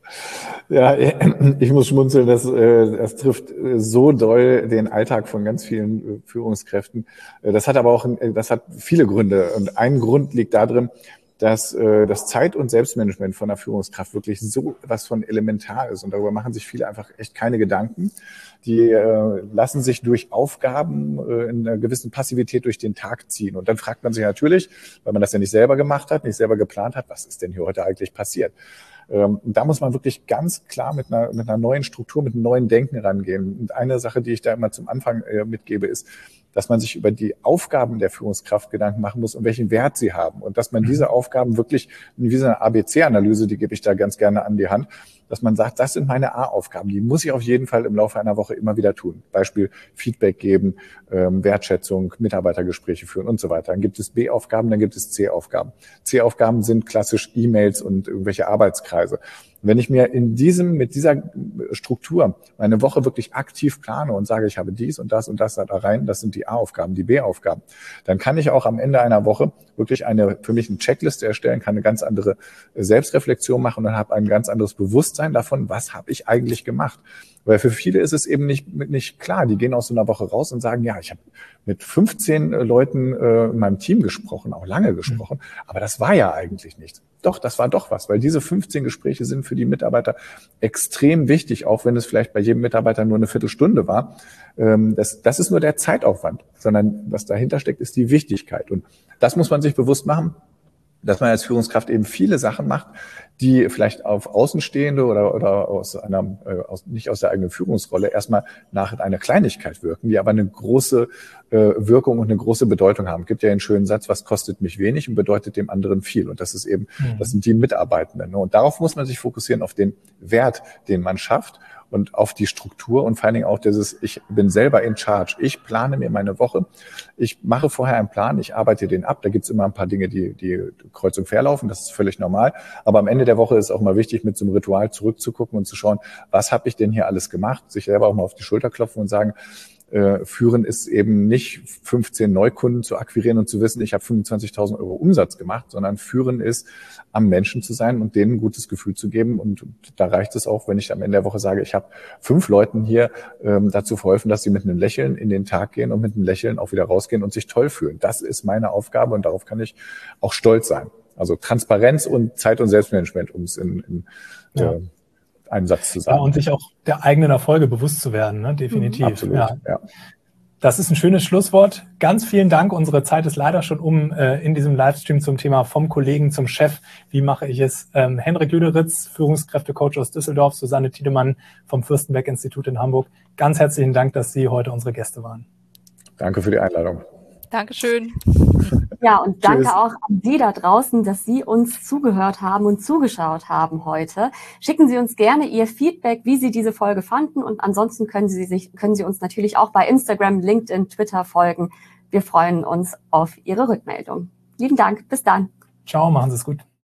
Speaker 3: Ja, ich muss schmunzeln, das, das trifft so doll den Alltag von ganz vielen Führungskräften. Das hat aber auch, das hat viele Gründe. Und ein Grund liegt darin, dass das Zeit- und Selbstmanagement von der Führungskraft wirklich so was von elementar ist. Und darüber machen sich viele einfach echt keine Gedanken. Die äh, lassen sich durch Aufgaben äh, in einer gewissen Passivität durch den Tag ziehen. Und dann fragt man sich natürlich, weil man das ja nicht selber gemacht hat, nicht selber geplant hat, was ist denn hier heute eigentlich passiert? Ähm, da muss man wirklich ganz klar mit einer, mit einer neuen Struktur, mit einem neuen Denken rangehen. Und eine Sache, die ich da immer zum Anfang äh, mitgebe, ist, dass man sich über die Aufgaben der Führungskraft Gedanken machen muss und welchen Wert sie haben. Und dass man diese Aufgaben wirklich, wie so eine A B C-Analyse, die gebe ich da ganz gerne an die Hand, dass man sagt, das sind meine A-Aufgaben, die muss ich auf jeden Fall im Laufe einer Woche immer wieder tun. Beispiel Feedback geben, ähm, Wertschätzung, Mitarbeitergespräche führen und so weiter. Dann gibt es B-Aufgaben, dann gibt es C-Aufgaben. C-Aufgaben sind klassisch E-Mails und irgendwelche Arbeitskreise. Wenn ich mir in diesem, mit dieser Struktur meine Woche wirklich aktiv plane und sage, ich habe dies und das und das da rein, das sind die A-Aufgaben, die B-Aufgaben, dann kann ich auch am Ende einer Woche wirklich eine, für mich eine Checkliste erstellen, kann eine ganz andere Selbstreflexion machen und habe ein ganz anderes Bewusstsein davon, was habe ich eigentlich gemacht. Weil für viele ist es eben nicht, nicht klar. Die gehen aus so einer Woche raus und sagen, ja, ich habe mit fünfzehn Leuten äh, in meinem Team gesprochen, auch lange gesprochen, aber das war ja eigentlich nichts. Doch, das war doch was, weil diese fünfzehn Gespräche sind für die Mitarbeiter extrem wichtig, auch wenn es vielleicht bei jedem Mitarbeiter nur eine Viertelstunde war. Ähm, das, das ist nur der Zeitaufwand, sondern was dahinter steckt, ist die Wichtigkeit. Und das muss man sich bewusst machen, dass man als Führungskraft eben viele Sachen macht, die vielleicht auf Außenstehende oder, oder aus einer, äh, aus, nicht aus der eigenen Führungsrolle erstmal nach einer Kleinigkeit wirken, die aber eine große äh, Wirkung und eine große Bedeutung haben. Es gibt ja einen schönen Satz, was kostet mich wenig und bedeutet dem anderen viel. Und das ist eben, mhm. das sind die Mitarbeitenden. Und darauf muss man sich fokussieren, auf den Wert, den man schafft und auf die Struktur und vor allen Dingen auch dieses, ich bin selber in charge. Ich plane mir meine Woche. Ich mache vorher einen Plan, ich arbeite den ab. Da gibt's immer ein paar Dinge, die, die kreuz und quer laufen. Das ist völlig normal. Aber am Ende der Woche ist auch mal wichtig, mit so einem Ritual zurückzugucken und zu schauen, was habe ich denn hier alles gemacht? Sich selber auch mal auf die Schulter klopfen und sagen, äh, Führen ist eben nicht fünfzehn Neukunden zu akquirieren und zu wissen, ich habe fünfundzwanzigtausend Euro Umsatz gemacht, sondern Führen ist, am Menschen zu sein und denen ein gutes Gefühl zu geben. Und da reicht es auch, wenn ich am Ende der Woche sage, ich habe fünf Leuten hier ähm, dazu verholfen, dass sie mit einem Lächeln in den Tag gehen und mit einem Lächeln auch wieder rausgehen und sich toll fühlen. Das ist meine Aufgabe und darauf kann ich auch stolz sein. Also Transparenz und Zeit- und Selbstmanagement, um es in, in ja. äh, einem Satz zu sagen.
Speaker 2: Ja, und sich auch der eigenen Erfolge bewusst zu werden, ne? Definitiv. Mhm.
Speaker 3: Absolut,
Speaker 2: ja.
Speaker 3: ja.
Speaker 2: Das ist ein schönes Schlusswort. Ganz vielen Dank. Unsere Zeit ist leider schon um äh, in diesem Livestream zum Thema vom Kollegen zum Chef. Wie mache ich es? Ähm, Henrik Lüderitz, Führungskräftecoach aus Düsseldorf, Susanne Tiedemann vom Fürstenberg-Institut in Hamburg. Ganz herzlichen Dank, dass Sie heute unsere Gäste waren.
Speaker 3: Danke für die Einladung.
Speaker 4: Dankeschön.
Speaker 1: Ja, und danke
Speaker 3: Tschüss.
Speaker 1: auch an Sie da draußen, dass Sie uns zugehört haben und zugeschaut haben heute. Schicken Sie uns gerne Ihr Feedback, wie Sie diese Folge fanden. Und ansonsten können Sie sich, können Sie uns natürlich auch bei Instagram, LinkedIn, Twitter folgen. Wir freuen uns auf Ihre Rückmeldung. Lieben Dank. Bis dann.
Speaker 2: Ciao, machen Sie es gut.